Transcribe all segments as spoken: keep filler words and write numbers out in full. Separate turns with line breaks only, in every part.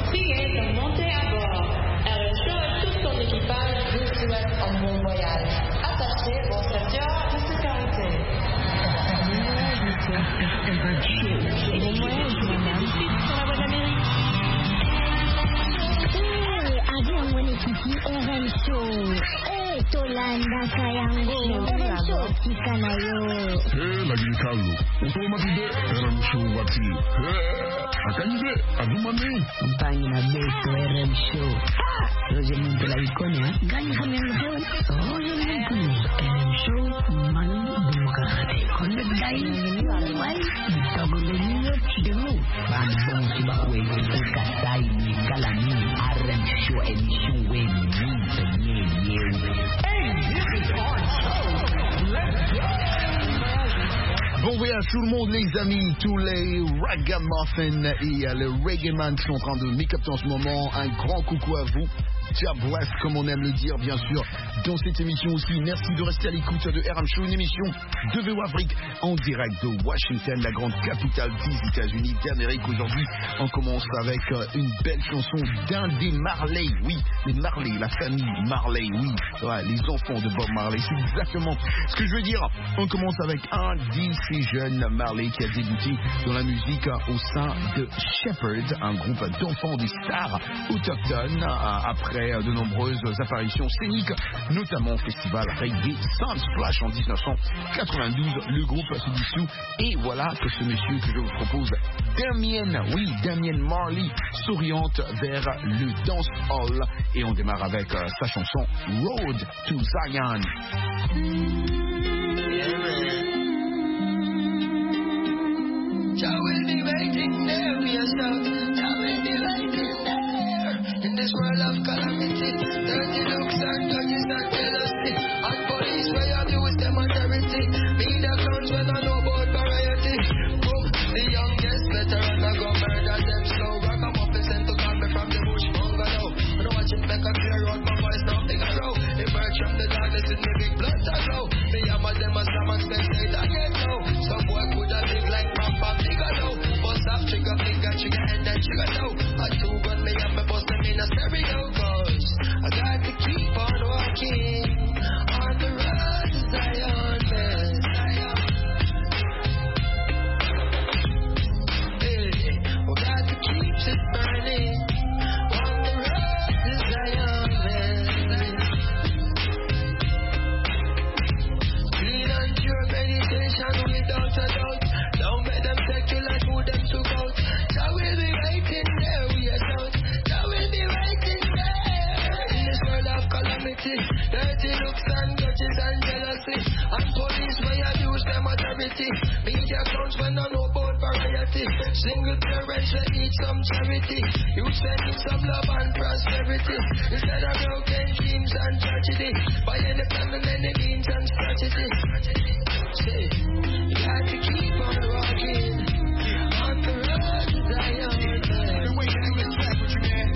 priez de monter à bord. R M Show et tout son équipage vous souhaitent un bon voyage. Attachez vos ceintures de sécurité. Bon voyage, madame. Sur la voie d'Amérique.
Avion Wenekiki R M Show. Eh, Tolanda Kayango. R M Show Kikanayo.
Eh, lagi kalu. Untuk matide R M Show wati. Eh, akanje adumane.
Mpani na beto R M Show. Roje muntu la ikonya.
Gani kami ang show?
Roje muntu. R M Show man bumukakate. Konde dai. Wai. Tagogo niyo chidu. Bambong sibakwe. Kasai ni kalami. R M Show emission we ni penye yew.
Hey, this is our show. Let's go. Bon voyage tout le monde les amis, tous les ragamuffins et euh, les reggaeman qui sont en train de make-up en ce moment, un grand coucou à vous. Jah bless, comme on aime le dire, bien sûr, dans cette émission aussi. Merci de rester à l'écoute de R M Show, une émission de V O Afrique en direct de Washington, la grande capitale des États-Unis d'Amérique. Aujourd'hui, on commence avec euh, une belle chanson d'un des Marley. Oui, les Marley, la famille Marley, oui, ouais, les enfants de Bob Marley. C'est exactement ce que je veux dire. On commence avec un de ces jeunes Marley qui a débuté dans la musique euh, au sein de Shepherd, un groupe d'enfants des stars autochtones, euh, après de nombreuses apparitions scéniques, notamment au festival Reggae Sunsplash en dix-neuf cent quatre-vingt-douze. Le groupe se dissout et voilà que ce monsieur que je vous propose, Damien, oui, Damien Marley, s'oriente vers le dancehall et on démarre avec euh, sa chanson Road to Zion.
Jah will be waiting there, we are shout. Jah will be waiting there. In this world of calamity, dirty looks and grudges and jealousy, and police where abuse them authority. Media clowns when I know about variety. Boom, the youngest veteran I go murder them slow. Ragamuffin sent to call me from the bush bungalow. When I watch it make a clear out, my voice now big a row. Emerge from the darkness in the big blood to glow. Me hammer them a slam and spend straight and get low. Some boy could have big like Pam Pam bigger low. Bust up trigger finger, trigger and then trigger low. A two gun me and me bust them in a stereo. Cause I got to keep on walking on the road to Zion, man. Hey, we got to keep it burning on the road to Zion, man. Clean and pure meditation without a doubt. Don't let them take you like who them took out. Jah will be waiting there, we are out. Jah will be waiting there. In this world of calamity, dirty looks and grudges and jealousy, and police may abuse them authority. Media clowns when I know about variety. Single parents that need some charity. You send some love and prosperity instead of broken dreams and tragedy. By any plan and any means and strategy. Say, you got to keep on walking on the road to Zion. The way you do this track with you, man.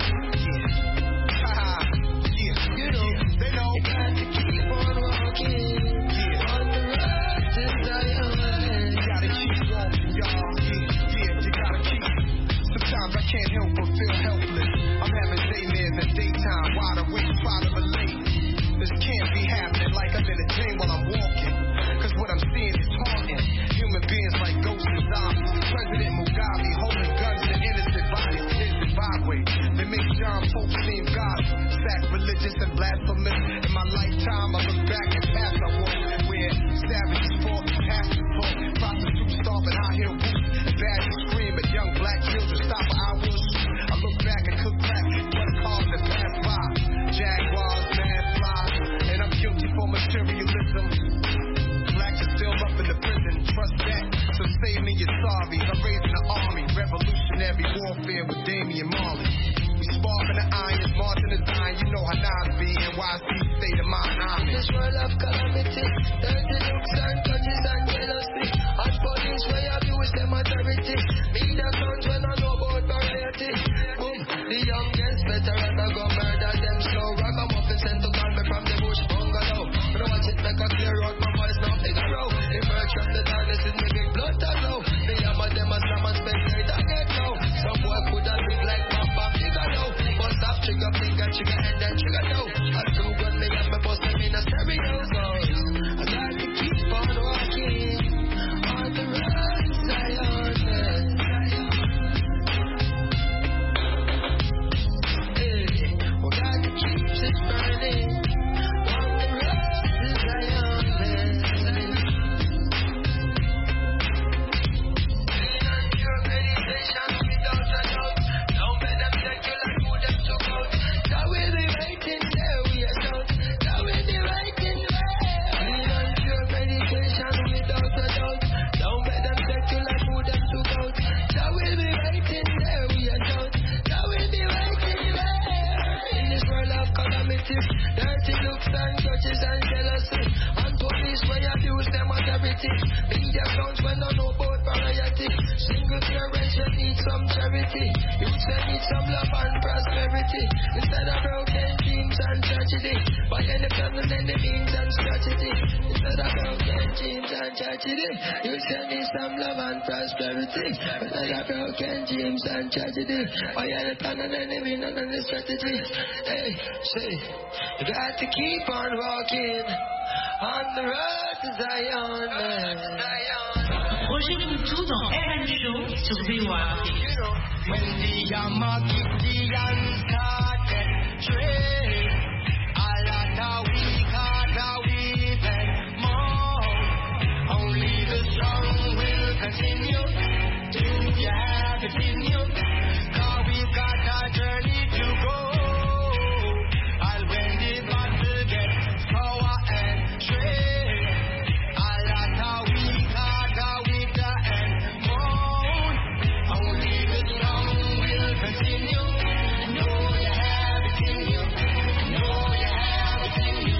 Yeah. Haha. Yeah. You know, they know. You got to keep on walking on the road to Zion. You gotta keep walking, y'all. Yeah, yeah, you gotta keep. Sometimes I can't help but feel helpless. I'm having daymares and daytime, wide awake, try to relate. This can't be happening like I'm in a dream while I'm walking. Cause what I'm seeing is haunting. Human beings like ghosts and zombies. President Mugabe holding guns to innocent bodies in Zimbabwe. They make John Pope seem godly, sacrilegious and blasphemous. In my lifetime, I look back at past I walked, where savages fought, pastors taught, prostitutes starving, high heel boots, and baddies scream at young black children. Stop or I will shoot. I look back and cook crack, blood cars that pass by, Jaguars, mad flies, and I'm guilty for materialism. Blacks are still up in the prison, trust that. So save me your sorries. I'm raising an army, revolutionary warfare with Damian Marley. We sparking the irons, marching the dying. You know how Nas be, N Y C state of mind. I'm in this world of calamity, dirty looks and grudges and jealousy, and police where abuse them authority. Media clowns when I know about variety. Boom, the youngest veteran I go murder them slow. Ragamuffin sent to call me from the bush bungalow. When I watch it make a clear out, my voice now big a row. Emerge from the darkness in the big blood to glow. Me hammer them a slam and spend straight and get low. Some boy could have big like Papa, big a politics, dirty looks and grudges and jealousy. And police when you abuse them authority. Media accounts when they know about variety. Single parents you need some charity. You say need some love and prosperity. Instead of broken dreams and tragedy. By any plan and any means and strategy. Instead of broken dreams and tragedy. You say need some love and prosperity. Instead of broken dreams and tragedy. By any plan and any means and any strategy. Hey, say, you got to keep on walking on the road to Zion, man.
Roger Coutou dans R N Show sur V O A.
When the Yamagidian started trade, a lot of weak heart are weeping more. Only the strong will continue to yeah, continue. Cause we've got a journey to go. And when the battle gets power and trade, a lot of weak heart are weaker and moan. Only the strong will continue. Know you have it in you. Know you have it in you.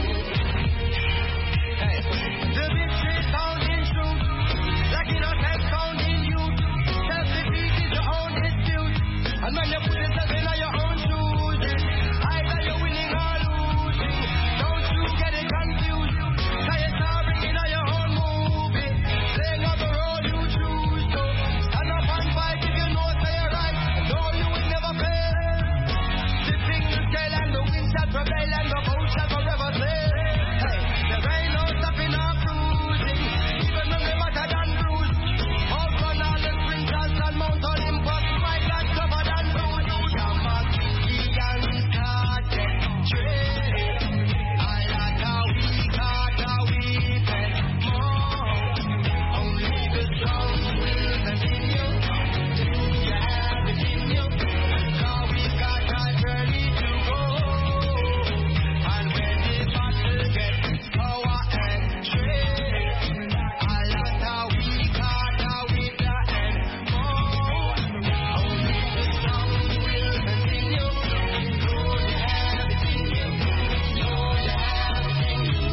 Hey, the victory is found in truth. Like innocence found in youth. Self-defeat is your own dispute. And when you put yourself in your own shoes, either you're winning or losing. Don't you get it confused. Cause you're starring in your own movie. Playing out the role you choose to. Stand up and fight if you know say you're right. Know you will never fail. Tipping the scale and the wind shall prevail and the boat shall forever sail. Hey, there ain't no stopping or cruising. Even when they matter than bruise. Outrun all the sprinters and Mount Olympus. My God covered and bruised. Yamagidian started trade. A lot of weak heart are weeping more. Only the strong will continue. Do you have it in you? Cause we've got a journey to go. And when the battle gets power and trade, a lot of weak heart are weaker and more. Only the strong will continue. Know you have it in you. Know you have it in you.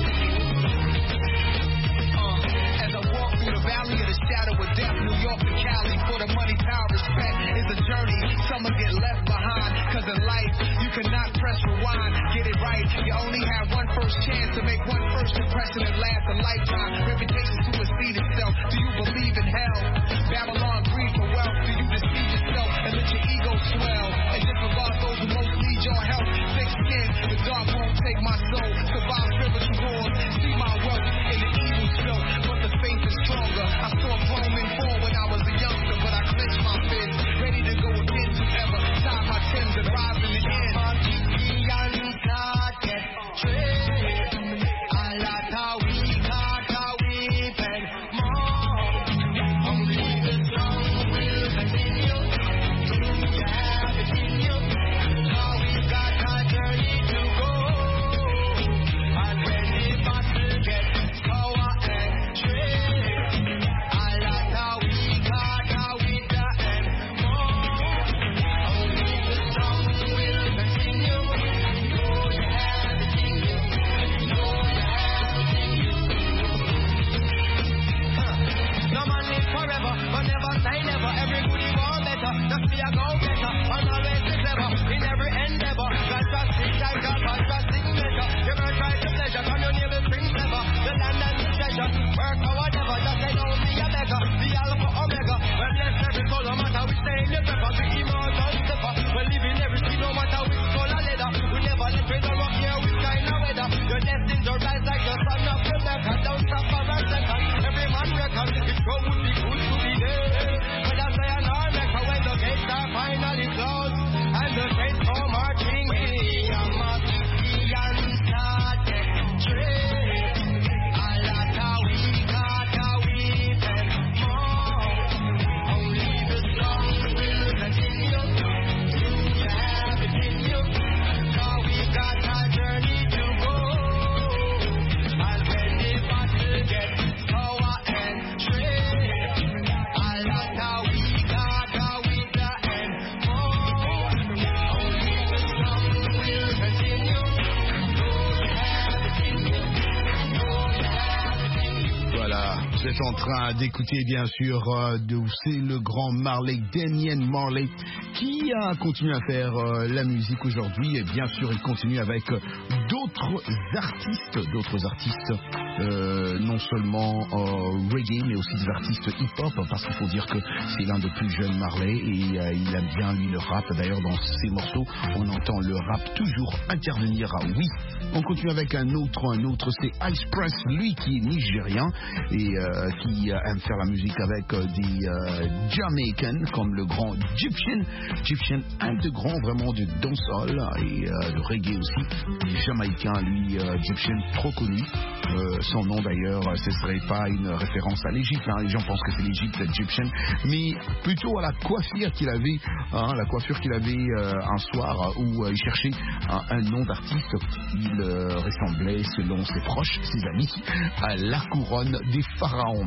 Uh, as I walk through the valley of the shadow of death, New York to Cali, for the money, power, respect is a journey. Some will get left behind, cause in life you cannot press rewind. Get it right, you only have one first chance to make one first impression that lasts a lifetime. Reputation supersede itself. Do you believe in hell? Babylon greed for wealth. Do you deceive yourself and let your ego swell? And disregard those who most need your help. Thick skin, the dark won't take my soul. Survive spiritual wars. See my wealth in the evil show, but the faith is stronger. I saw grown men fall when I was a youngster, but I clenched my fist, ready to go against whoever. Tie my Timbs and rise in the end. Yamagidian started trade. A lot of weak heart are weeping more. Only the strong will continue. Do you have it in you? Cause we've got a journey to go. And when the battle gets power and trade, a lot of weak heart are weaker and more. Only the strong will continue. Know you have it in you. Know you have it in you. Huh. No man live forever, but never say never. Every good you want better, just be a go better. And always be clever in every endeavor. Fantastic time, God, fantastic measure. You ever try to pleasure, come your name is Prince Never. The land and the treasure, work or whatever. Just say don't be a beggar, be Alpha Omega. Well, bless every soul, no matter which day in the pepper. Be immortal stepper. Well, live in every street, no matter which color leather. We never let me down rock here with kind of weather. You're destined to rise like the sun of Rebecca. Don't stop for a second. Every man reckon it go would be good to be there. But I say an Mecca when the gates are finally closed and the saints come marching in. Yamagidian started trade. A lot of weak heart are weeping more. Only the strong will continue.
êtes en train d'écouter bien sûr euh, de, c'est le grand Marley, Damian Marley, qui a continué à faire euh, la musique aujourd'hui, et bien sûr il continue avec euh, d'autres artistes, d'autres artistes euh, non seulement euh, reggae mais aussi des artistes hip-hop, parce qu'il faut dire que c'est l'un des plus jeunes Marley, et euh, il aime bien lui le rap. D'ailleurs dans ses morceaux on entend le rap toujours intervenir. Ah, oui, on continue avec un autre, un autre c'est Ice Prince, lui qui est nigérien et euh, qui euh, aime faire la musique avec euh, des euh, Jamaicans comme le grand Egyptian. Egyptian, un de grands vraiment de dancehall et euh, de reggae aussi. Les Jamaïcains, lui, euh, Egyptian, trop connu. Euh, son nom d'ailleurs, ce serait pas une référence à l'Égypte. Hein. Les gens pensent que c'est l'Égypte, Egyptian, mais plutôt à la coiffure qu'il avait, hein, la coiffure qu'il avait euh, un soir où euh, il cherchait un, un nom d'artiste. Il euh, ressemblait, selon ses proches, ses amis, à la couronne des pharaons.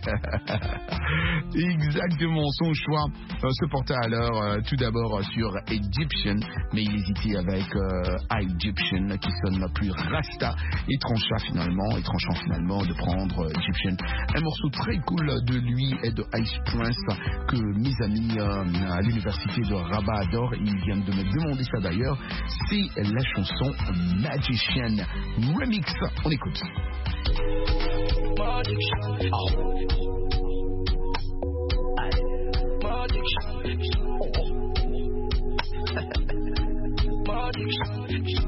Exactement, son choix euh, se portait alors euh, tout d'abord sur Egyptian, mais il hésitait avec euh, Egyptian qui sonne plus rasta, et trancha finalement, et tranchant finalement de prendre euh, Egyptian. Un morceau très cool de lui et de Ice Prince que mes amis euh, à l'université de Rabat adorent, ils viennent de me demander ça d'ailleurs, c'est la chanson Magician Remix. On écoute.
Magic shot. Oh. Magic shot. Oh. Magic shot.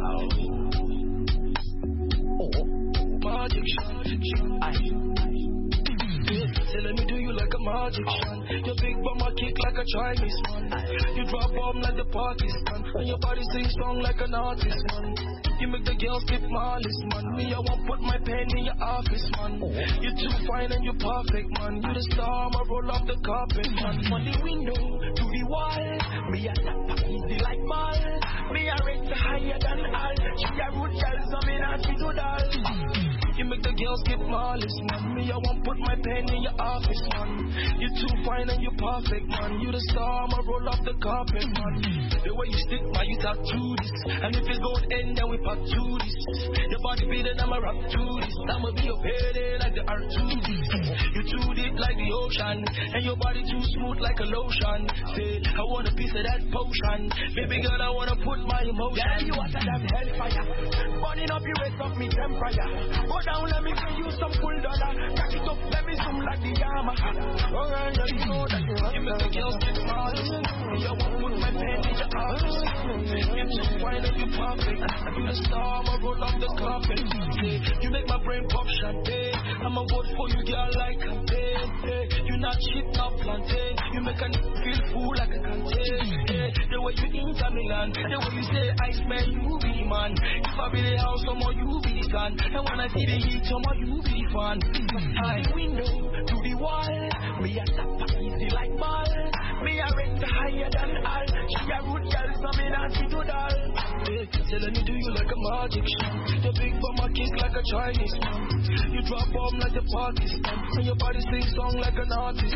Oh. Magic shot. Aye. Say, let me do you like a magic shot. Your big bum a kick like a Chinese man. You drop bomb like the Pakistan, and your body sing song like an artist man. You make the girls skip my list, man. Me, I won't put my pen in your office, man. You're too fine and you're perfect, man. You the star, I roll off the carpet, man. From the window to the wall, me a tap easy like ball. Me a rate higher than all. She a root girl, so me not she do doll. You make the girls skip my list, man. Me, I won't put my pen in your office, man. You're too fine and you're perfect, man. You the star, I roll off the carpet, man. The way you stick, man, you talk to this. And if it's going end, then we pack to this. Your body beating, I'ma rap to this. I'ma be your payday like the R two D. You too deep like the ocean, and your body too smooth like a lotion. Say, I want a piece of that potion. Baby girl, I wanna put my emotion. Yeah, you hotter than hellfire. Burning up your waist up me temperature. Go down, let me give you some full dollar. Catch it up, let me zoom like the Yama. Alright, you know that you hot. You make the girls get smart. You won't put my pen in your office. You're too fine and you're perfect. You the star, I'ma roll off the carpet. You make my brain pop champagne. I'ma vote for you, girl, like campaign. You not cheap, not plantain. You make a feel full like a contain. The way you enter Milan, the way you say, I smell you be man. If I be the house, someone you be the gun. And when I see the heat, someone you be the fan. High window to the wall. Me a tap easy like ball. Me a rate higher than all. She a root girl, so me not see to doll. Say, let me do you like a magic shot. Your big bum a kick like a Chinese man. You drop bomb like the Pakistan, and your body sing song like an artist.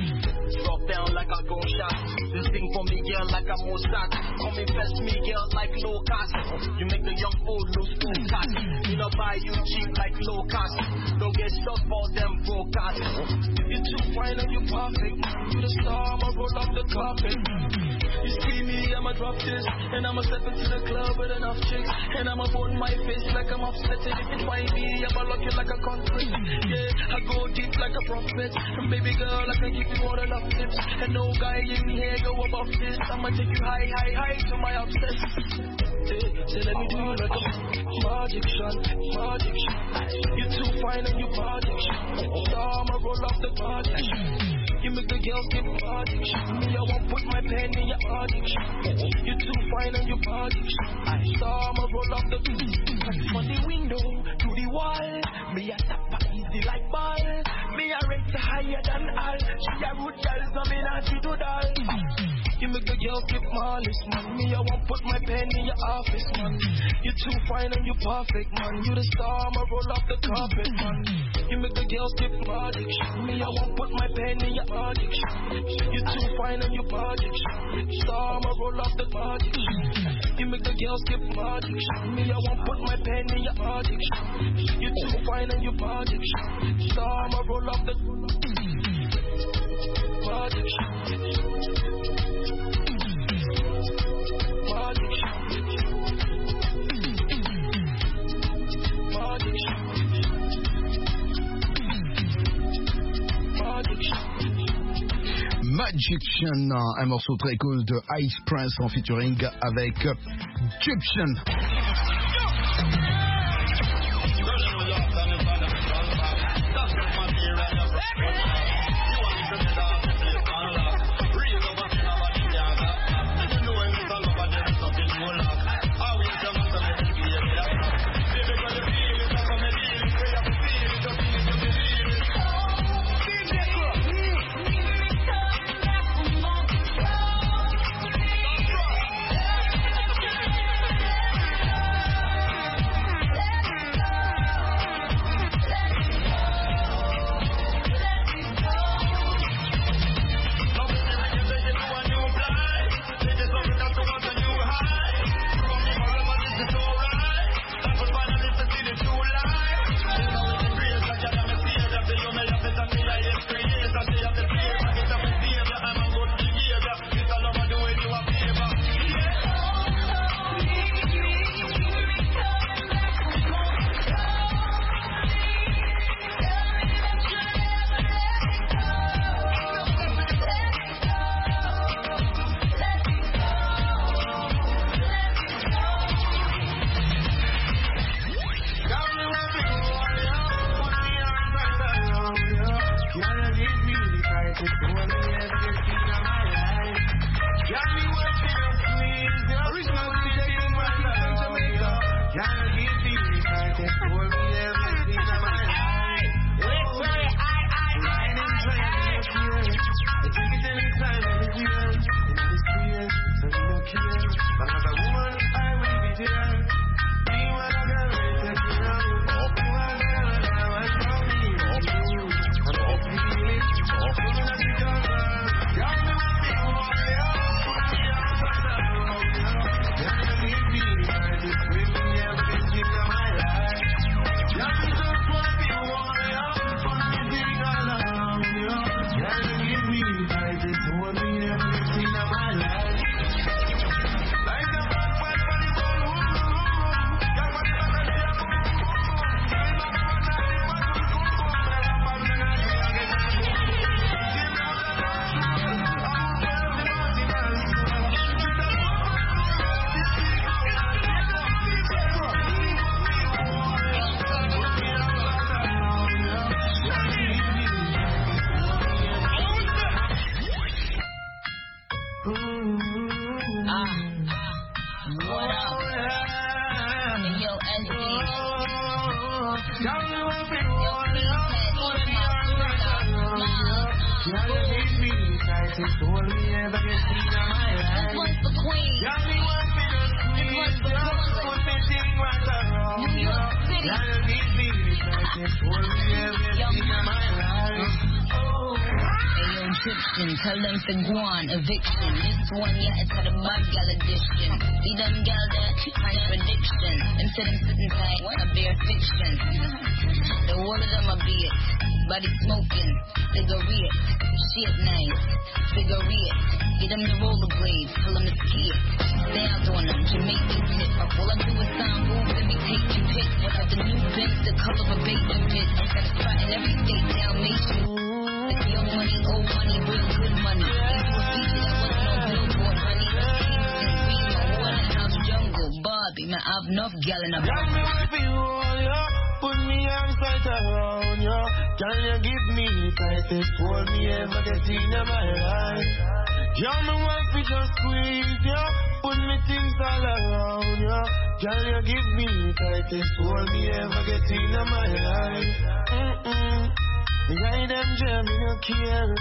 Drop down like a gunshot. You sing for me, girl, like a Mozart. Come invest me, girl, like low cost. You make the young old lose focus. You know buy you cheap like low cost. Don't get stuck for them broadcast. You're too fine and you're perfect. You the star, I'ma roll off the carpet. You see me, I'ma drop this, and I'ma step into the club with enough chicks, and I'ma burn my face like I'm upsetting. If it's why me, I'ma lock you like a conference. Yeah, I go deep like a prophet. And baby girl, I can give you all the love tips, and no guy in here go above this. I'ma take you high, high, high to my obsess. Say, say let me do you like a magic shot, magic shot. You're too fine and you magic shot. So I'ma roll off the magic shot. You make the girls get magic shot. Me, I won't put my pen in your magic shot. You're too fine and you magic shot. So I'ma roll off the from the window to the wall. Me a tap easy like ball. Me a rate higher than all. She a root girl, so me not see to doll. You make the girl keep my list, man. Me, I won't put my pen in your office, man. You're too fine and you're perfect, man. You the star, I'ma roll off the carpet, man. You make the girl skip my addiction. Me, I won't put my pen in your addiction. You're too fine and you're magic. Star, I'ma roll off the magic. You make the girl skip my addiction. Me, I won't put my pen in your addiction. You're too fine and you're magic. Star, I'ma roll off the magic.
Magician, un morceau très cool de Ice Prince en featuring avec Egyptian.
Tell them to go on, eviction. This one, yeah, it's had a bad gal edition. See them gal there, contradiction. Them say them sitting tight, a bare fiction. The whole of them are beard, body smoking, cigarette, shit nice, cigarette. Get them the rollerblades, tell them to skip. Dance on them, Jamaican tip. All I do is sound moves and be taking pics. What have the new Benz, the color of a bacon pit. I'm satisfied in every state, Dalmatian. Like young money, old money, real good money. Into a feature that wasn't on Billboard, honey. Kingston, Reno, Waterhouse, Jungle, Barbie. Man, I've enough gal in a
got me right for you, all, yo. Put me on sight around, yo. Can you give me the tightest hold me ever get in my life? Yo, me want to just squeeze, yo. Put me things all around, yo. Can you give me the tightest hold me ever get in my life? Mm-mm. Me guy them jam, me no care.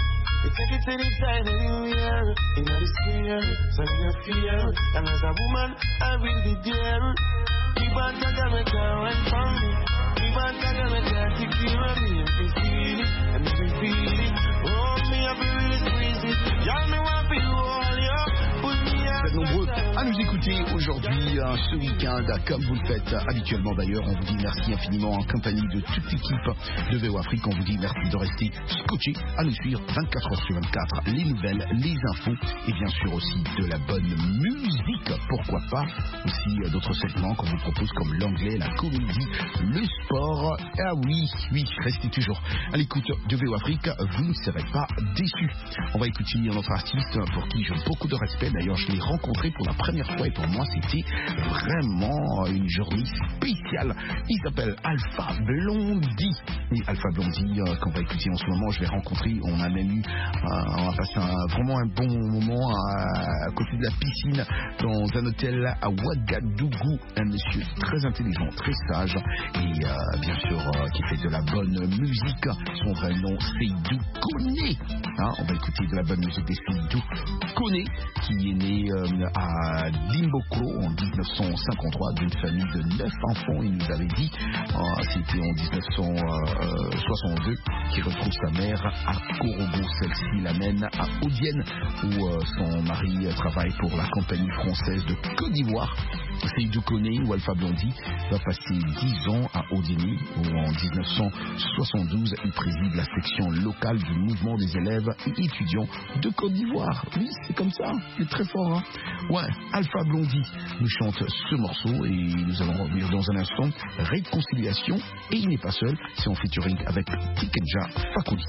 You take it anytime, anywhere. In the sphere, so you fear. And as a woman, I will be there. Keep on talking, me can't run from me. Keep on talking, me can't take care of me. If you feel it, and if you feel it, oh, me, I be really squeeze it. Y'all me want to hold you. Put me
Vous êtes nombreux à nous écouter aujourd'hui, hein, ce week-end, comme vous le faites habituellement d'ailleurs. On vous dit merci infiniment en compagnie de toute l'équipe de V O Afrique. On vous dit merci de rester scotché à nous suivre vingt-quatre heures sur vingt-quatre. Les nouvelles, les infos et bien sûr aussi de la bonne musique. Pourquoi pas aussi euh, d'autres segments qu'on vous propose comme l'anglais, la comédie, le sport. Ah oui, oui, restez toujours à l'écoute de V O Afrique. Vous ne serez pas déçus. On va écouter notre artiste pour qui j'ai beaucoup de respect. D'ailleurs, je l'ai rencontré pour la première fois et pour moi, c'était vraiment une journée spéciale. Il s'appelle Alpha Blondy. Et Alpha Blondy, euh, qu'on va écouter en ce moment, je l'ai rencontré. On a même eu, euh, on a passé un, vraiment un bon moment à, à côté de la piscine dans un hôtel à Ouagadougou. Un monsieur très intelligent, très sage et euh, bien sûr euh, qui fait de la bonne musique. Son vrai nom, Seydou Koné. Hein, on va écouter de la bonne musique des Seydou Koné, qui est né euh, à Limbokro en dix-neuf cent cinquante-trois d'une famille de neuf enfants. Il nous avait dit, euh, c'était en dix-neuf cent soixante-deux, qu'il retrouve sa mère à Korogo. Celle-ci l'amène à Odienne où euh, son mari travaille pour la compagnie française de Côte d'Ivoire. Seydou Koné ou Alpha Blondy va passer dix ans à Odienne où en dix-neuf cent soixante-douze il préside la section locale du mouvement des élèves et étudiants de Côte d'Ivoire. Oui, c'est comme ça, il est très fort. Hein, ouais, Alpha Blondy nous chante ce morceau et nous allons revenir dans un instant. Réconciliation, et il n'est pas seul, c'est en featuring avec Tikenja Fakoudi.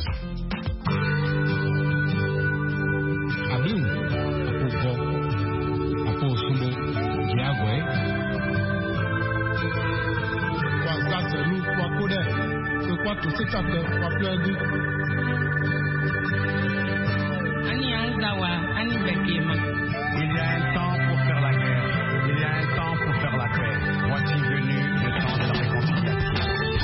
Abim, Apo Apo Sumbo, Diagwe. Quoi ça c'est nous, quoi connaît, c'est quoi tout c'est ça que quoi plein de.
Ani Anzawa, Ani Bekema.
Il y a un temps pour faire la guerre, il y a un temps pour faire la paix. Voici venu le temps de la réconciliation.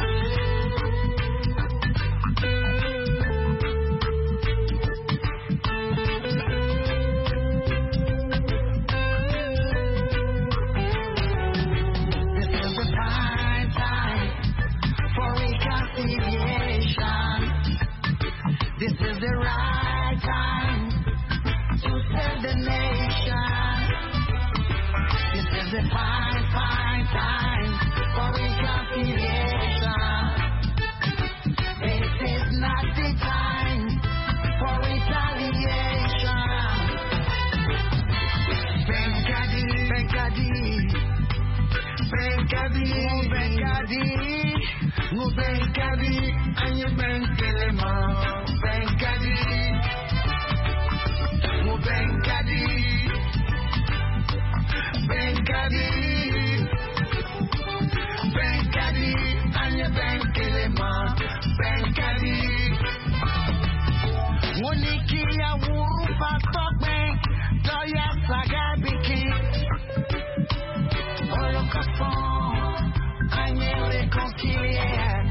This is the right time to save the nation. This is the fine, fine time for reconciliation. This is not the time for retaliation. Benkadi, Benkadi, Benkadi, Benkadi, Benkadi, Benkadi, and you Benkelema. Benkadi, oh Benkadi, Benkadi, Benkadi, anya Benkelema, Benkadi. Woniki ya wuru patokbe, doya sagabiki. Olokafon, anya réconcilier.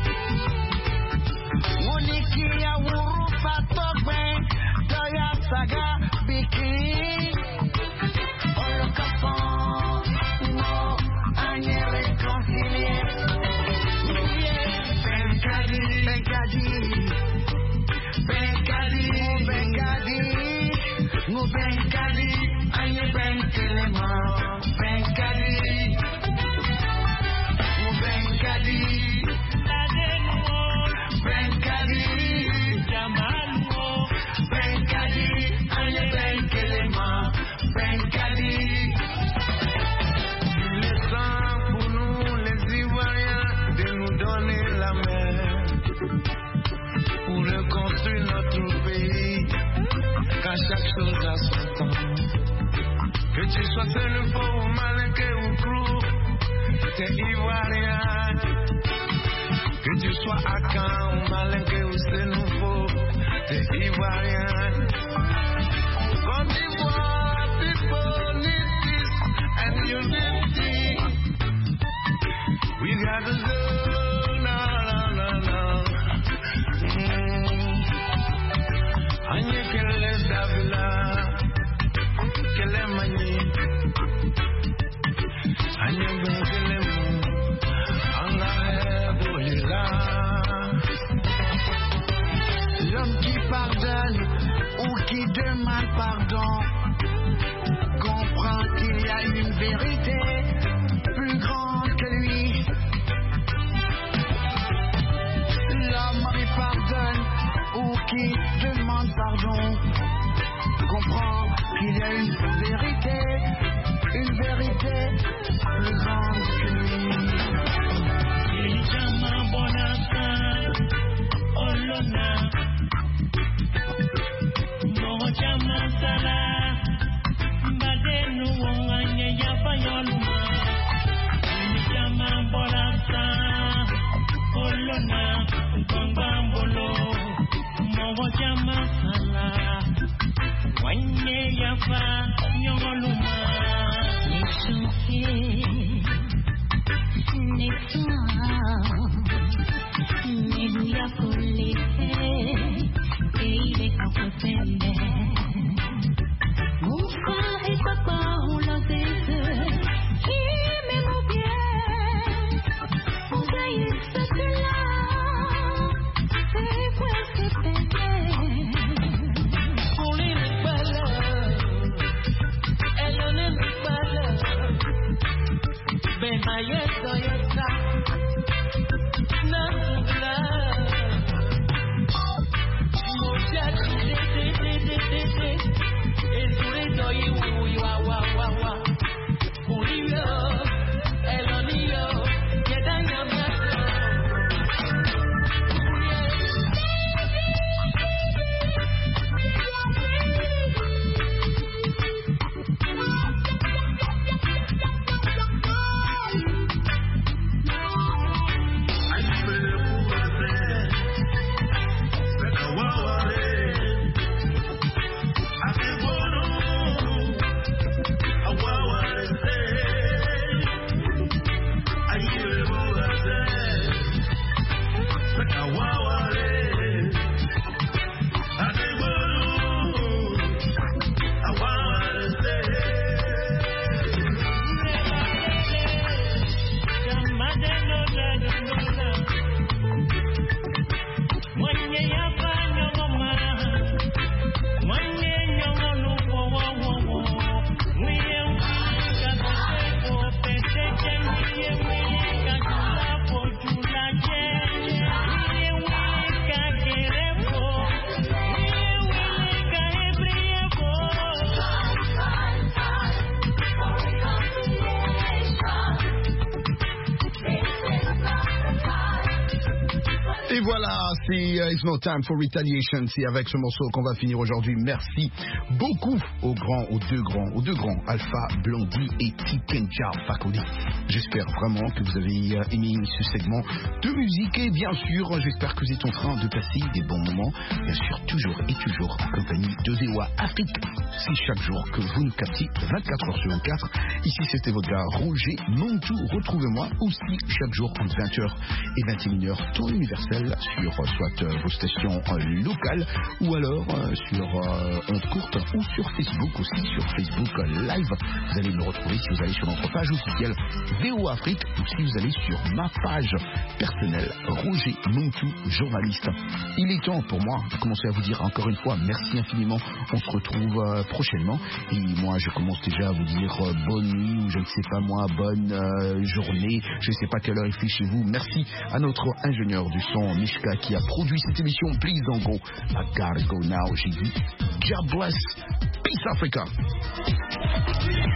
Woniki ya wuru patokbe, doya sagabiki. Olokafon, no, anya réconcilier. Benkadi, Benkadi, Benkadi, Benkadi, no Benkadi, anya Benkelema, Benkadi, no Benkadi, Benkadi, Jamalu, Benkadi, anya Benkelema, Benkadi. Il est temps pour nous les Ivoiriens de nous donner la main pour reconstruire notre pays, car chaque chose a son temps. Que tu sois seul ou malinqué ou crou, t'es Ivoirien. Que tu sois à Caen ou malinqué ou c'est nouveau, t'es Ivoirien. Comme d'Ivoire, people need peace and unity. We gotta go, no, no, no, no. Mm. vérité plus grande que lui. L'homme qui pardonne ou qui demande pardon comprend qu'il y a une vérité, une vérité plus grande que lui.
Et voilà, c'est uh, It's No Time for Retaliation. C'est avec ce morceau qu'on va finir aujourd'hui. Merci beaucoup aux grands, aux deux grands, aux deux grands, Alpha Blondy et Tikenja Fakoli. J'espère vraiment que vous avez uh, aimé ce segment de musique et bien sûr, j'espère que vous êtes en train de passer des bons moments. Bien sûr, toujours et toujours en compagnie de V O A Afrique. C'est chaque jour que vous nous captez vingt-quatre heures sur vingt-quatre. Ici, c'était votre gars Roger Montou. Retrouvez-moi aussi chaque jour entre vingt heures et vingt et une heures, temps universel sur euh, soit euh, vos stations euh, locales ou alors euh, sur euh, Onde Courte ou sur Facebook aussi, sur Facebook euh, Live. Vous allez me retrouver si vous allez sur notre page officielle V O A Afrique ou si vous allez sur ma page personnelle Roger Montou, journaliste. Il est temps pour moi de commencer à vous dire encore une fois merci infiniment. On se retrouve euh, prochainement et moi je commence déjà à vous dire euh, bonne nuit ou je ne sais pas moi, bonne euh, journée. Je ne sais pas quelle heure il fait chez vous. Merci à notre ingénieur du son Mishka qui a produit cette émission. Please don't go, I gotta go now. J'ai dit God bless, peace Africa.